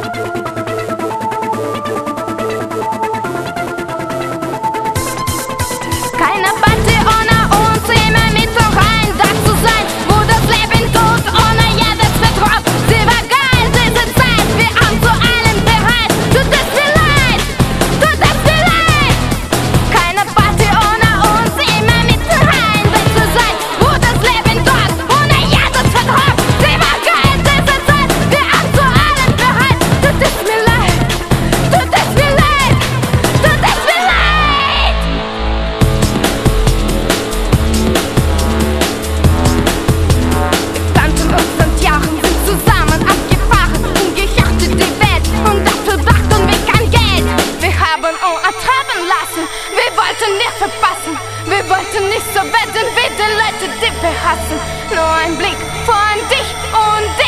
Keine Party ohne uns, immer mit so rein, da zu sein, wo das Leben tut, ohne jedes Vertrauen. Sie war geil, diese Zeit, wir haben zu allem bereit. Tut es mir leid, tut es mir leid. Keine Party ohne uns, immer mit so rein, da zu sein, wo das Leben tut, ohne jedes Vertrauen. Sie war geil, diese Zeit, wir haben zu allem bereit. Tut es mir leid, tut es mir leid, tut es mir leid. Wir wollten nicht verpassen, wir wollten nicht so werden wie die Leute, die wir hassen. Nur ein Blick von dich und dich.